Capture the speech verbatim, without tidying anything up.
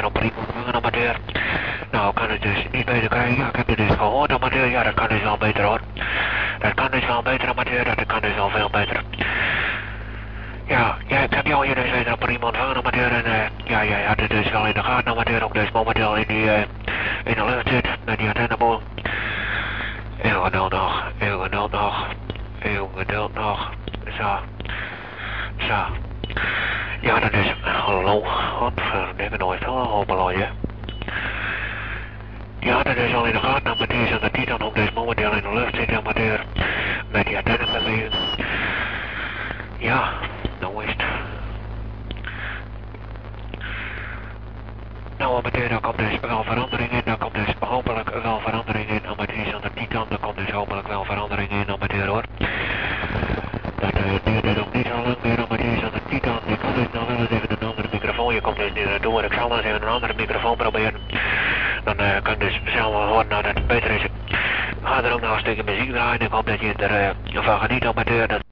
op prima ontvangen, amateur. Nou, kan het dus niet beter krijgen. Ja, ik heb het dus gehoord, amateur. Ja, dat kan dus wel beter hoor. Dat kan dus wel beter, amateur. Dat kan dus wel veel beter. Ja, ja, ik heb jou hier dus weer op prima ontvangen, amateur. En uh, ja, jij had het dus wel in de gaten, amateur. Ook dus momenteel in, die, uh, in de lucht zit met die antenneboom. Heel geduld nog, heel geduld nog, heel geduld nog. Zo, zo. Ja, dat is, hallo, godverdikke nooit, hoppelooie. Ja, dat is al in de gaten, amateur, en dat die dan ook dus momenteel in de lucht zit, amateur, met die antennebeweging. Ja, nou is het. Nou, amateur, daar komt dus wel verandering in, daar komt dus hopelijk wel verandering in, amateur, aan de Titan, daar komt dus hopelijk wel verandering in, amateur hoor. Dat uh, duurt dus ook niet zo lang meer, amateur, aan de Titan, ik kan dus nog wel eens even een andere microfoon, je komt dus niet naartoe, ik zal dan eens even een andere microfoon proberen. Dan uh, kan dus zelf wel horen nou, dat het beter is. Ik ga er ook nog een stukje muziek draaien, ik hoop dat je er uh, van geniet, amateur. Dat